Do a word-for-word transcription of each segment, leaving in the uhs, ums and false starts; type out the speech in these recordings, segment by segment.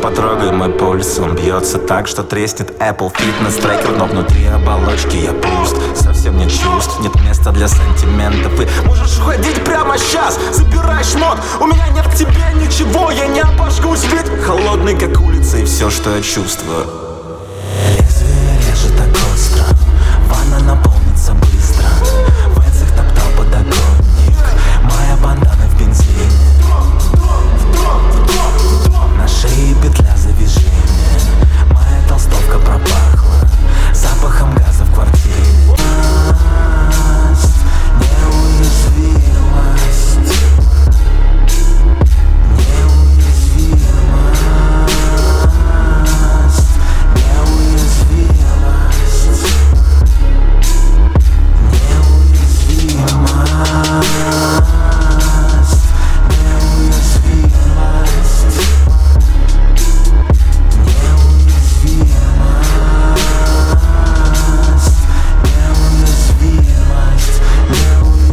потрогай мой пульс. Он бьется так, что треснет Apple Fitness трекер, но внутри оболочки я пуст. Совсем нет чувств, нет места для сантиментов. И можешь уходить прямо сейчас, забирай шмот. У меня нет к тебе ничего, я не обожгусь, ведь холодный как улица и все, что я чувствую. Лезвие режет так остро, ванна наполнится быстро. Венцах топтал подоконник, моя бандана в бензине. На шее петля завяжи мне, моя толстовка пропахла запахом газа в квартире. Неуязвимость, неуязвимость,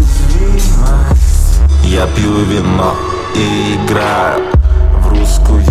Я пью вино и играю в русскую